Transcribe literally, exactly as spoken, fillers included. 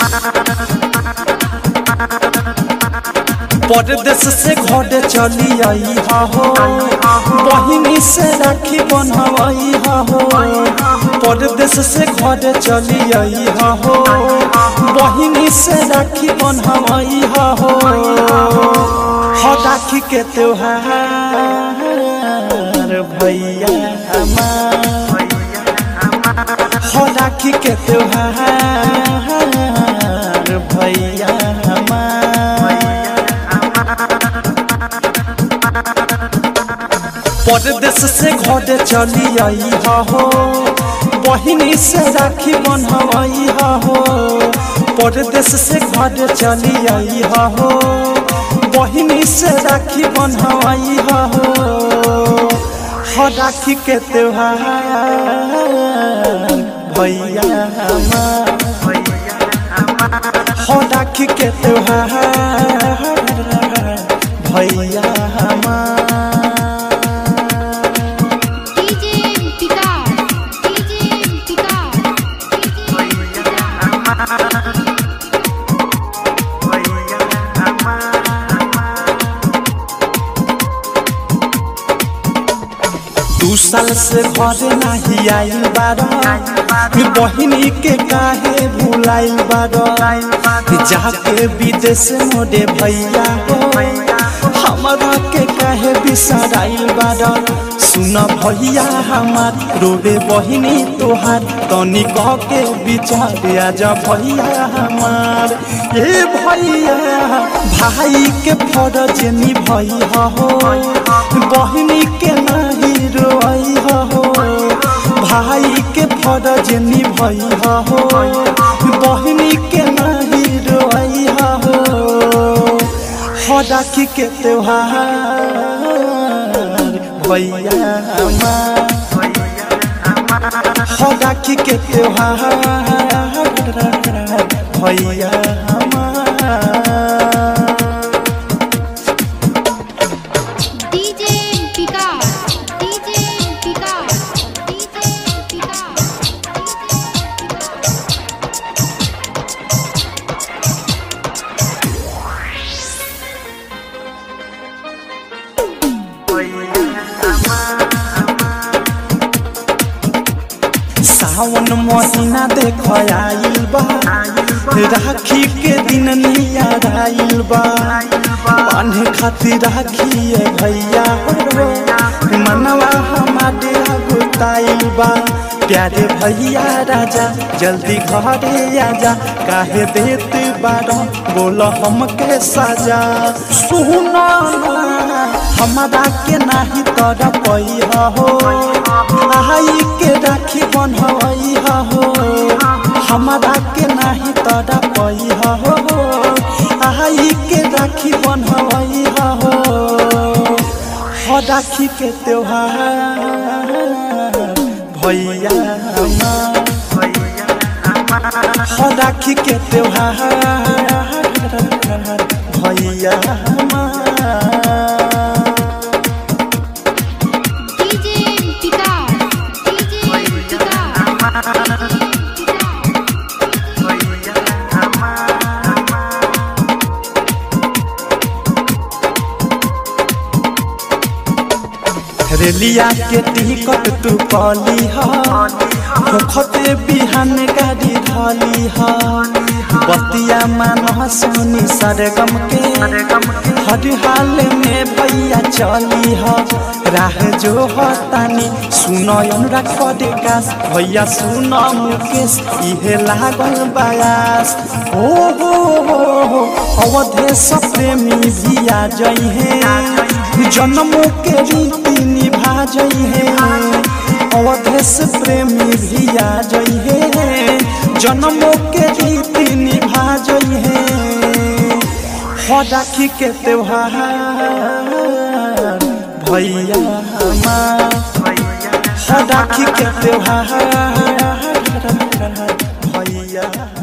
परदेश से घर चली आई हो बहिनी से राखी बनवाई हो। परदेश से घर चली आई हो बहिनी से राखी बनवाई हो। राखी के त्योहार भैया हमार, राखी के त्योहार भैया परदेश से घर चली आई हो बहिनी से राखी बनवाई हो। परदेश से घर चली आई हो बहिनी से राखी बनवाई हो। राखी के त्योहार भैया हमार, राखी के त्योहार भैया हमार। दू साल से घर नहीं आइल बार बहिनी के काहे भुलाइल बार। जाके विदेश मोरे भैया हो हमारा के काहे बिसराइल बार। सुन भैया हमार रोबे बहिनी तोहार तनी कह के विचार आजा भैया हमार। ए भैया भाई के फर्ज निभाई हो बहिनी के नहीं रोई हो। भाई के फर्ज निभाई हो बहिनी के नहीं रोई हो। राखी के त्योहार भैया हमार, राखी के त्योहार भैया हमार। सावन महीना देख आइल बा राखी के दिन नियर आइल बा। बांधे खातिर राखी भैया मनवा हमारे गुताइल बा। प्यारे भैया राजा जल्दी घरे आजा काहे देत बार बोल हमके साजा। सुना हमारा के नाही तर पई हो आई के राखी बनवाई हो। हमारा के नाही तर पई हो आई के राखी बनवाई हो। राखी के त्योहार भैया हमार, राखी के त्योहार भैया हमार। रेलिया के टिकट तू कली होखते बिहान गाड़ी धली बतिया मान सोनी सरगम के हर हाल में भैया चली राह जो हतानी सुन अनुराग पडेकास भैया सुन मुकेश इहे लागल बयास। ओ हो हो अवधेश प्रेमी भी आ जई है जन्मों के रीति निभा जई है। अवधेश प्रेमी भी आ जई है जन्मों के रीति निभा जई है। राखी के त्योहार भैया हमार, राखी के त्योहार भैया।